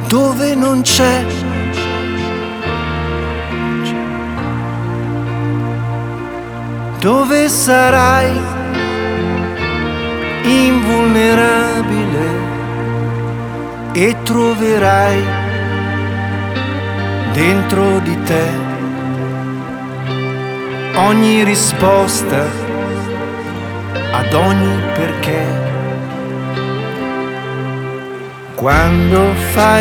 dove non c'è. Dove sarai invulnerabile e troverai dentro di te ogni risposta ad ogni perché. Quando fai